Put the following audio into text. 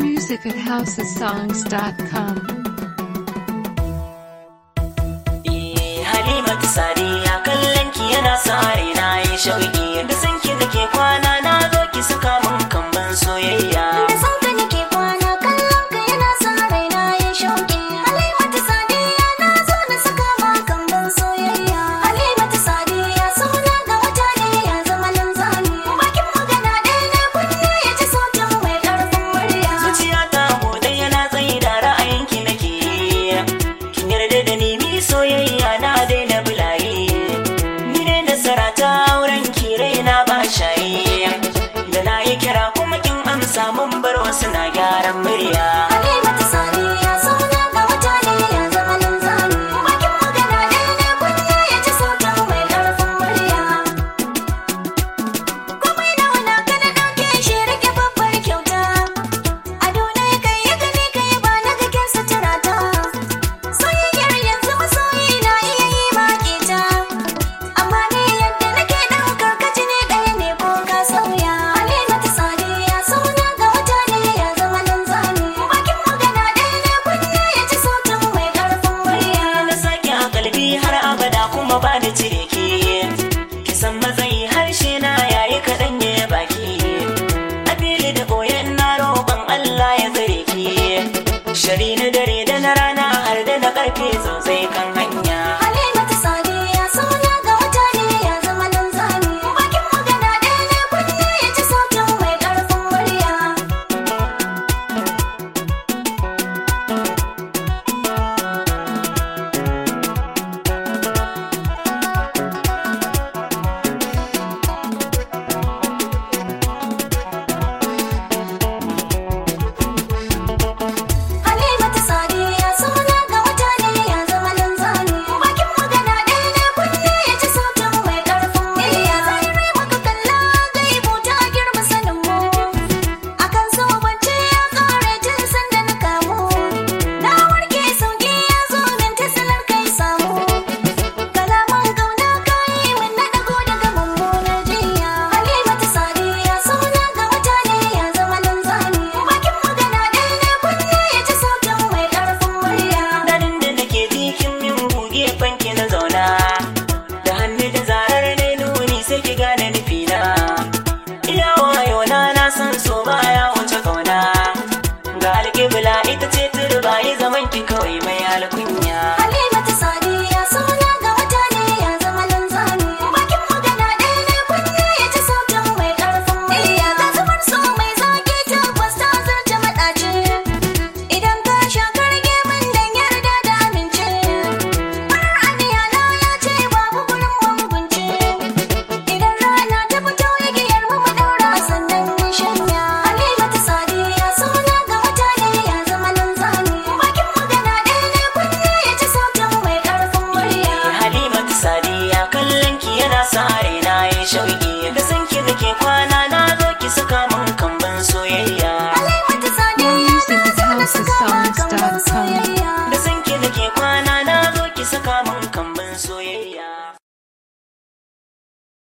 music at housesongs.com. Halimatu Sadiya kallon ki yana sare na yi shauki da san ki nake kwana na zo ki saka mun kamban soyayya. Da san ka nake kwana kallon ka yana sare na yi shauki. Halimatu Sadiya na zo na saka ma kamban soyayya. Halimatu Sadiya suna ga wata ne ya zama nan zani. Bakin magana ɗaya ne kunne ya ji sautin mai ƙarfin murya. Zuciya ta bude yana tsayi da ra'ayin ki nake. Kin yarda da ni soyayya na daina bulayi. Ni ne nasara ta auren ki raina ba shayi. Da na yi kira kuma kin amsa mun bar wasu na gyaran murya. Halimatu Sadiya suna ga wata ne ya zama nan zani. Bakin magana ɗaya ne kunne ya ji sautin mai ƙarfin murya. Komai nawa na ka na ɗauke shi rike babbar kyauta. Ado na ya kai ya gani ka yi ba na gaken sutura ta. Soyayyar yanzu masoyi na iya yi maƙi ta. Amma ni yadda nake ɗaukar ka ji ne ɗaya ne ko ka sauya. Halimatu Sadiya suna ga wata ne ya zama nan zani. Bakin magana ɗaya ne kunne ya ji sautin mai ƙarfin murya. Na sake a kalbi har abada kuma ba da cire ki. Ki san matsayi harshe na yayi kaɗan ya baki. A fili da koyon na roƙon Allah ya tsare ki. Shari na dare da na rana har da na ƙarfe sosai.